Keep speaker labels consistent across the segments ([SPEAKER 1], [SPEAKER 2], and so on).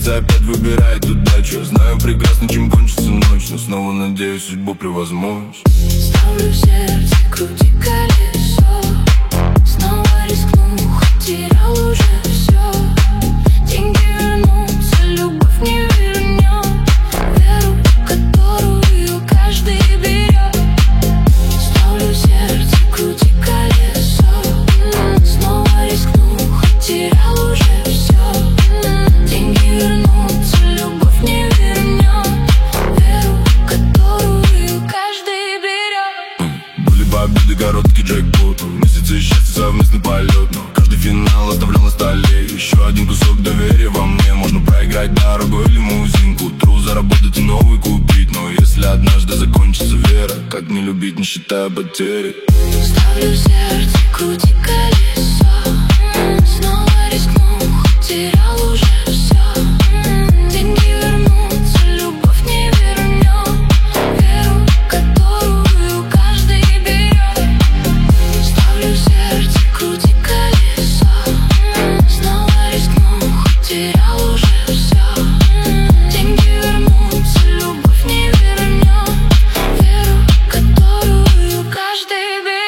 [SPEAKER 1] сердце опять выбирает удачу. Знаю прекрасно, чем кончится ночь, но снова надеюсь судьбу превозмочь.
[SPEAKER 2] Ставлю в сердце, крути колесо. Снова рискну, хоть терял уже все. Деньги вернутся, любовь не вернем. Веру, которую каждый берет. Ставлю в сердце, крути колесо. Снова рискну, хоть терял уже все. Деньги вернутся, любовь не вернем. Веру, которую каждый берет.
[SPEAKER 1] Были бы обиды, короткий джекпот, месяцы счастья, совместный полет. Но каждый финал оставлял на столе еще один кусок доверия во мне. Можно проиграть дорогой лимузин, к утру заработать и новый купить. Но если однажды закончится вера, как не любить, не считая потери?
[SPEAKER 2] Ставлю в сердце, крути колесо. Снова рискну, хоть терял уже все. Деньги вернутся, любовь не вернем. Веру, которую каждый берет. Ставлю в сердце, крути колесо. Снова рискну, хоть терял уже все. Деньги вернутся, любовь не вернем. Веру, которую каждый берет.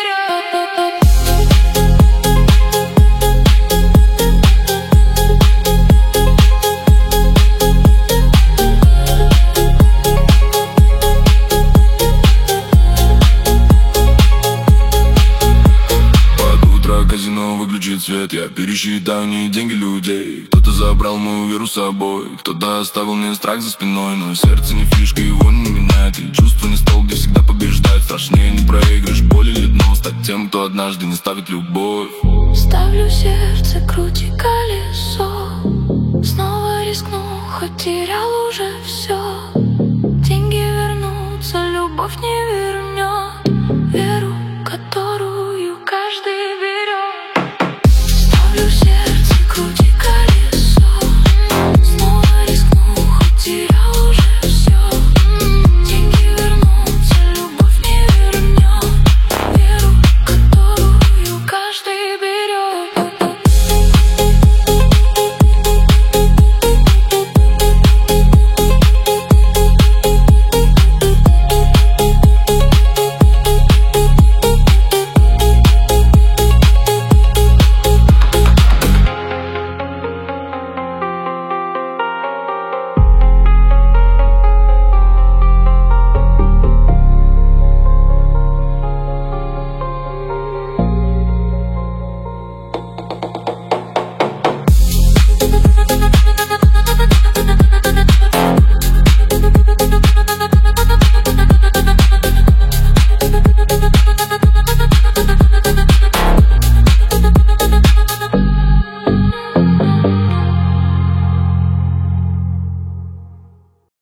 [SPEAKER 1] Под утро казино выключит свет, я пересчитаю не деньги людей. Кто-то забрал мою веру с собой, кто-то оставил мне страх за спиной. Но сердце не фишка, его не меняет, и чувство не стол, где всегда побеждать. Страшнее не проигрыш, боль или дно, стать тем, кто однажды не ставит любовь.
[SPEAKER 2] Ставлю в сердце, крути колесо. Снова рискну, хоть терял уже все.